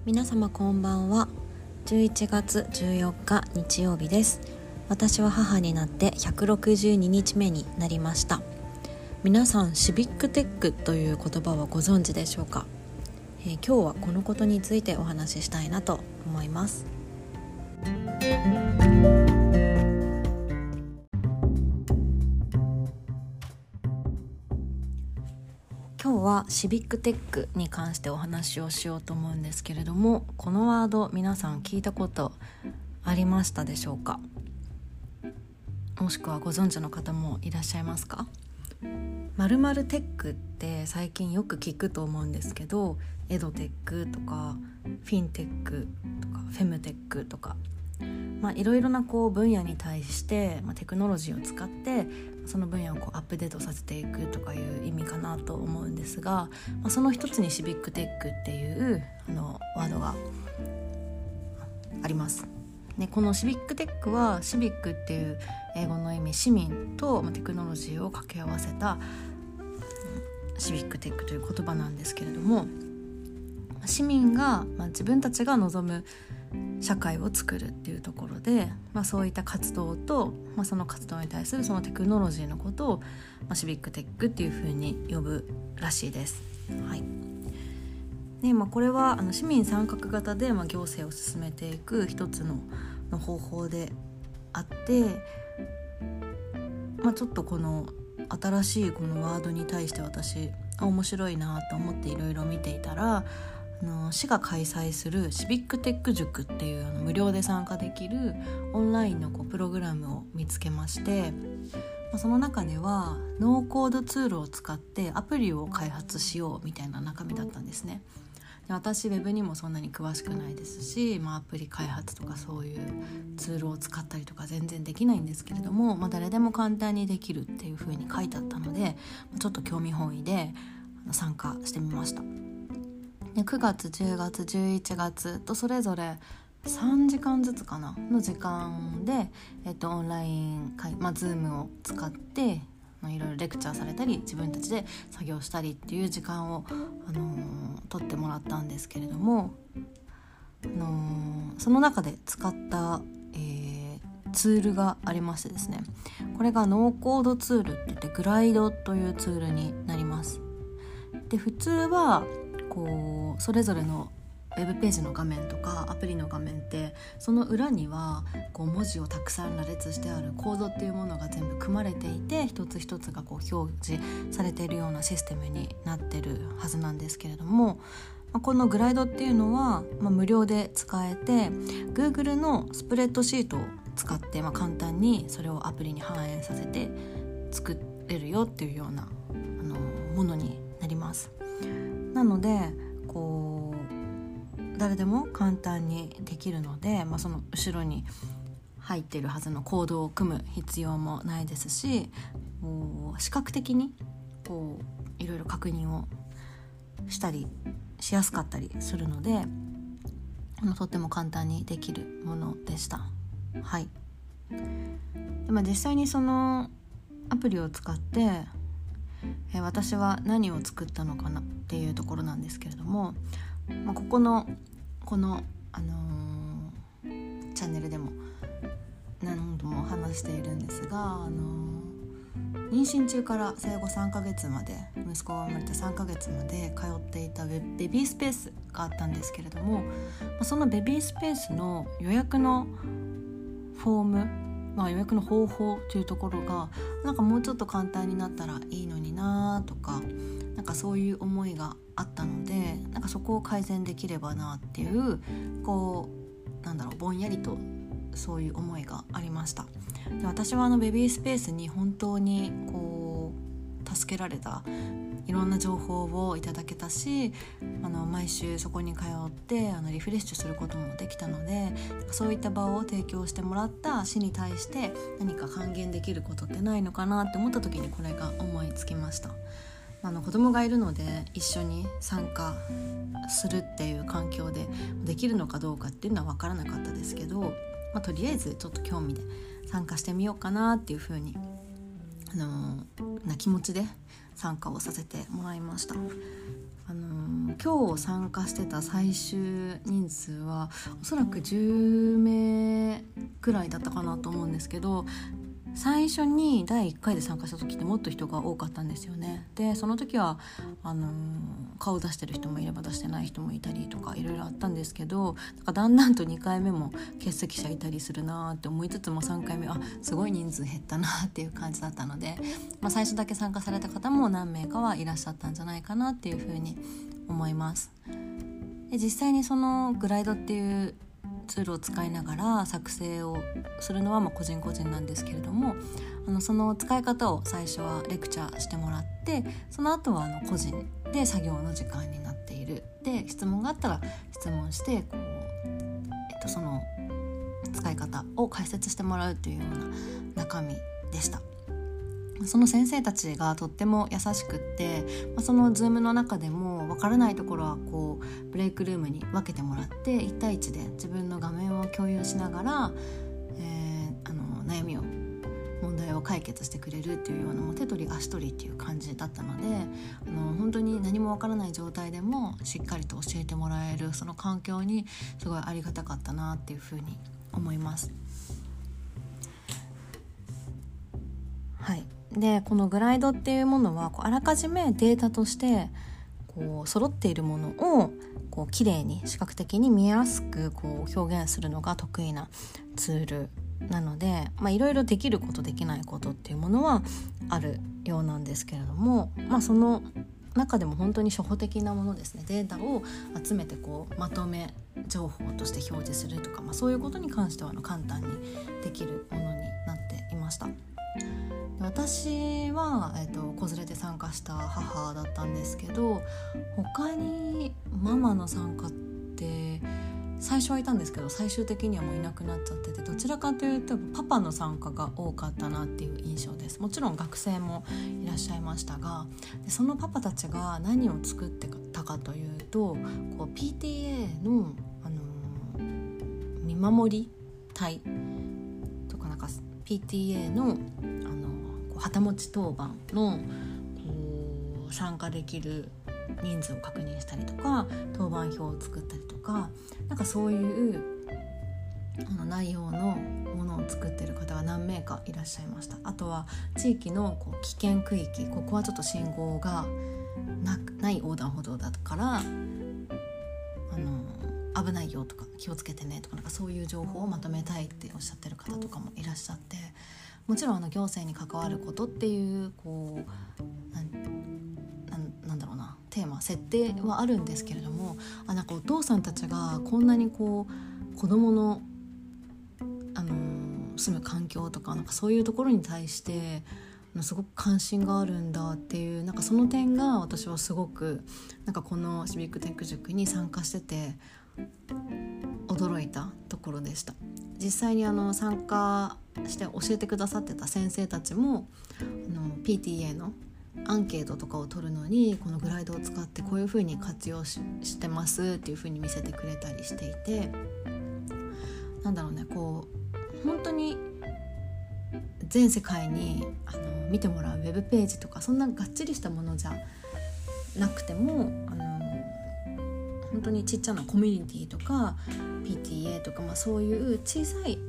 皆様こんばんは。11月14日日曜日です。私は母になって162日目になりました。皆さんシビックテックという言葉はご存知でしょうか？今日はこのことについてお話ししたいなと思います。今日はシビックテックに関してお話をしようと思うんですけれども、このワード皆さん聞いたことありましたでしょうか？もしくはご存知の方もいらっしゃいますか？〇〇テックって最近よく聞くと思うんですけど、エドテックとかフィンテックとかフェムテックとか、いろいろな分野に対して、テクノロジーを使ってその分野をアップデートさせていくとかいう意味かなと思うんですが、その一つにシビックテックっていうワードがあります。でこのシビックテックはシビックっていう英語の意味、市民とテクノロジーを掛け合わせたシビックテックという言葉なんですけれども、市民が自分たちが望む社会を作るっていうところで、そういった活動と、その活動に対するそのテクノロジーのことを、シビックテックっていうふうに呼ぶらしいです。はい。でこれは市民参画型で、行政を進めていく一つの方法であって、ちょっとこの新しいこのワードに対して私面白いなと思っていろいろ見ていたら、市が開催するシビックテック塾っていう無料で参加できるオンラインのプログラムを見つけまして、その中ではノーコードツールを使ってアプリを開発しようみたいな中身だったんですね。で私ウェブにもそんなに詳しくないですし、アプリ開発とかそういうツールを使ったりとか全然できないんですけれども、誰でも簡単にできるっていう風に書いてあったので、ちょっと興味本位で参加してみました。で9月10月11月とそれぞれ3時間ずつかなの時間で、オンライン会、Zoom を使っていろいろレクチャーされたり自分たちで作業したりっていう時間を、取ってもらったんですけれども、その中で使った、ツールがありましてですね、これがノーコードツールって言ってグライドというツールになります。で普通はそれぞれのウェブページの画面とかアプリの画面ってその裏には文字をたくさん羅列してあるコードっていうものが全部組まれていて、一つ一つが表示されているようなシステムになってるはずなんですけれども、このグライドっていうのは、無料で使えて Google のスプレッドシートを使って、簡単にそれをアプリに反映させて作れるよっていうようなものになります。なので誰でも簡単にできるので、その後ろに入っているはずのコードを組む必要もないですし、視覚的にいろいろ確認をしたりしやすかったりするので、とっても簡単にできるものでした。はい。で実際にそのアプリを使って私は何を作ったのかなっていうところなんですけれども、このチャンネルでも何度も話しているんですが、妊娠中から生後3ヶ月まで、息子が生まれて3ヶ月まで通っていたベビースペースがあったんですけれども、そのベビースペースの予約のフォーム、予約の方法というところがもうちょっと簡単になったらいいのになとか、そういう思いがあったので、そこを改善できればなっていうぼんやりとそういう思いがありました。で私はベビースペースに本当に助けられた、いろんな情報をいただけたし、毎週そこに通ってリフレッシュすることもできたので、そういった場を提供してもらった市に対して何か還元できることってないのかなって思った時にこれが思いつきました。子供がいるので一緒に参加するっていう環境でできるのかどうかっていうのは分からなかったですけど、とりあえずちょっと興味で参加してみようかなっていうふうにな気持ちで参加をさせてもらいました。 今日参加してた最終人数はおそらく10名くらいだったかなと思うんですけど、最初に第1回で参加した時ってもっと人が多かったんですよね。でその時は顔出してる人もいれば出してない人もいたりとかいろいろあったんですけど、なんかだんだんと2回目も欠席者いたりするなって思いつつも、3回目すごい人数減ったなっていう感じだったので、最初だけ参加された方も何名かはいらっしゃったんじゃないかなっていうふうに思います。で実際にそのグライドっていうツールを使いながら作成をするのは個人個人なんですけれども、その使い方を最初はレクチャーしてもらって、その後は個人で作業の時間になっている。で質問があったら質問してその使い方を解説してもらうというような中身でした。その先生たちがとっても優しくって、そのズームの中でも分からないところはブレイクルームに分けてもらって1対1で自分の画面を共有しながら、悩みを問題を解決してくれるっていうような手取り足取りっていう感じだったので、本当に何も分からない状態でもしっかりと教えてもらえるその環境にすごいありがたかったなっていうふうに思います。はい。でこのグライドっていうものはあらかじめデータとして揃っているものを綺麗に視覚的に見やすく表現するのが得意なツールなので、いろいろできることできないことっていうものはあるようなんですけれども、その中でも本当に初歩的なものですね、データを集めてまとめ情報として表示するとか、そういうことに関しては簡単にできるものになっていました。私は、子連れで参加した母だったんですけど、他にママの参加って最初はいたんですけど最終的にはもういなくなっちゃってて、どちらかというとパパの参加が多かったなっていう印象です。もちろん学生もいらっしゃいましたが、でそのパパたちが何を作ってたかというとPTA の、見守り隊とかPTA の旗持ち当番の参加できる人数を確認したりとか、当番表を作ったりとか、そういう内容のものを作っている方が何名かいらっしゃいました。あとは地域の危険区域、ここはちょっと信号がない横断歩道だから危ないよとか気をつけてねとか、そういう情報をまとめたいっておっしゃってる方とかもいらっしゃって、もちろん行政に関わることっていうなんだろうな、テーマ設定はあるんですけれども、お父さんたちがこんなに子供の、住む環境とかそういうところに対してすごく関心があるんだっていう、その点が私はすごくこのシビックテック塾に参加してて驚いたところでした。実際に参加して教えてくださってた先生たちもPTA のアンケートとかを取るのにこのグライドを使ってこういう風に活用 してますっていう風に見せてくれたりしていて、本当に全世界に見てもらうウェブページとかそんながっちりしたものじゃなくても本当にちっちゃなコミュニティとか PTA とか、そういう小さい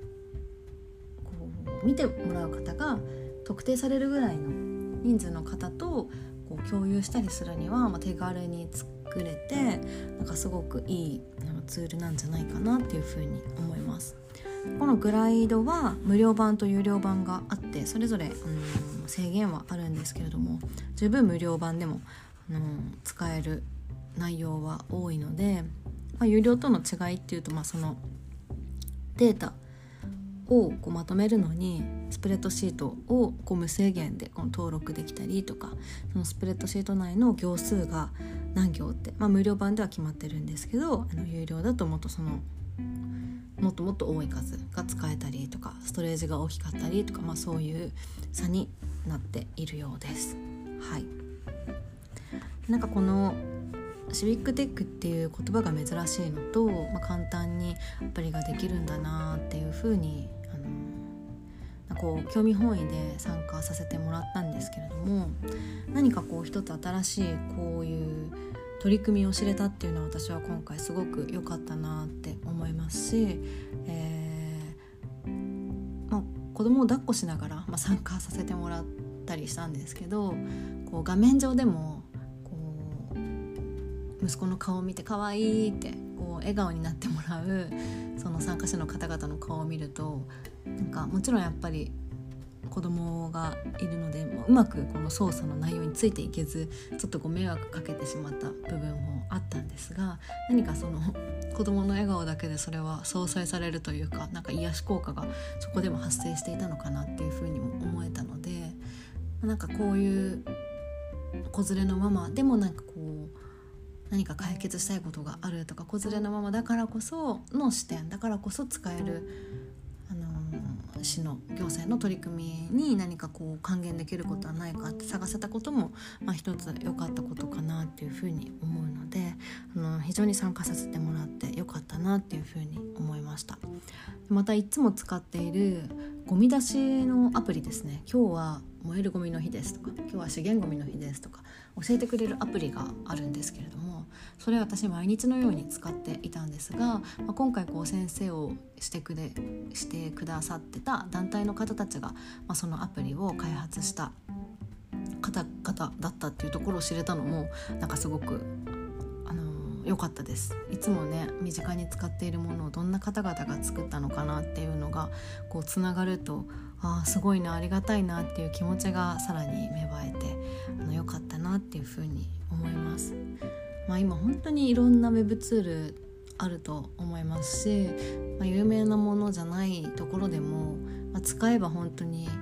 見てもらう方が特定されるぐらいの人数の方と共有したりするには、手軽に作れてすごくいいツールなんじゃないかなっていうふうに思います。このグライドは無料版と有料版があってそれぞれ制限はあるんですけれども、十分無料版でも使える内容は多いので、有料との違いっていうと、そのデータをまとめるのにスプレッドシートを無制限で登録できたりとか、そのスプレッドシート内の行数が何行って、無料版では決まってるんですけど、有料だともっともっと多い数が使えたりとか、ストレージが大きかったりとか、そういう差になっているようです。はい。このシビックテックっていう言葉が珍しいのと、簡単にアプリができるんだなっていう風に興味本位で参加させてもらったんですけれども、何か一つ新しいこういう取り組みを知れたっていうのは私は今回すごく良かったなって思いますし、子供を抱っこしながら、参加させてもらったりしたんですけど、こう画面上でもこう息子の顔を見て可愛いってこう笑顔になってもらうその参加者の方々の顔を見ると、なんかもちろんやっぱり子供がいるのでうまくこの操作の内容についていけず、ちょっとご迷惑かけてしまった部分もあったんですが、何かその子供の笑顔だけでそれは相殺されるというか、なんか癒し効果がそこでも発生していたのかなっていうふうにも思えたので、なんかこういう子連れのママでもなんかこう何か解決したいことがあるとか、子連れのママだからこその視点だからこそ使える市の行政の取り組みに何かこう還元できることはないかって探せたことも、一つ良かったことかなっていうふうに思うので、非常に参加させてもらって良かったなっていうふうに思いました。またいつも使っているゴミ出しのアプリですね。今日は燃えるゴミの日ですとか、今日は資源ゴミの日ですとか教えてくれるアプリがあるんですけれども、それは私毎日のように使っていたんですが、今回こう先生をしてくださってた団体の方たちが、そのアプリを開発した方々だったっていうところを知れたのもなんかすごく良かったです。いつもね身近に使っているものをどんな方々が作ったのかなっていうのがこうつながると、すごいな、ありがたいなっていう気持ちがさらに芽生えて良かったなっていうふうに思います。今本当にいろんなウェブツールあると思いますし、有名なものじゃないところでも、使えば本当に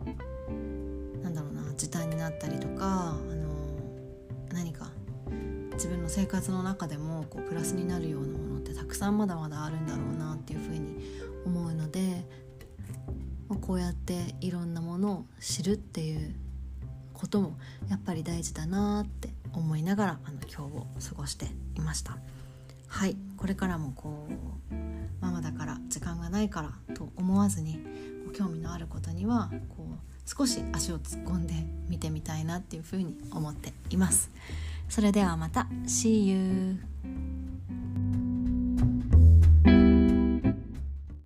時短になったりとか、何か自分の生活の中でもこうプラスになるようなものってたくさんまだまだあるんだろうなっていうふうに思うので、こうやっていろんなものを知るっていうこともやっぱり大事だなって思いながら今日を過ごしていました。はい、これからもこうママだから時間がないからと思わずに、興味のあることにはこう少し足を突っ込んで見てみたいなっていうふうに思っています。それではまた See you